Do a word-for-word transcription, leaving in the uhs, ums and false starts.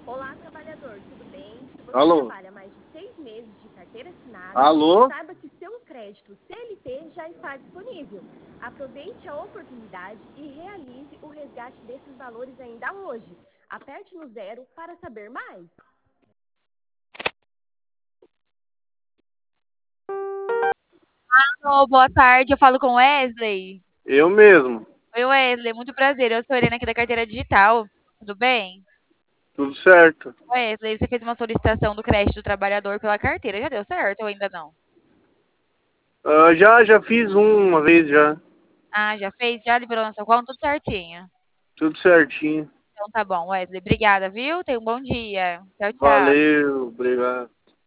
Olá, trabalhador, tudo bem? Se você Alô? trabalha mais de seis meses de carteira assinada, Alô? saiba que seu crédito C L T já está disponível. Aproveite a oportunidade e realize o resgate desses valores ainda hoje. Aperte no zero para saber mais. Alô, boa tarde, eu falo com o Wesley. Eu mesmo. Oi, Wesley, muito prazer. Eu sou a Helena aqui da Carteira Digital. Tudo bem? Tudo certo. Wesley, você fez uma solicitação do crédito do trabalhador pela carteira. Já deu certo ou ainda não? Ah, já, já fiz um, uma vez já. Ah, já fez? Já liberou na sua conta? Tudo certinho. Tudo certinho. Então tá bom, Wesley. Obrigada, viu? Tenha um bom dia. Tchau, tchau. Valeu, obrigado.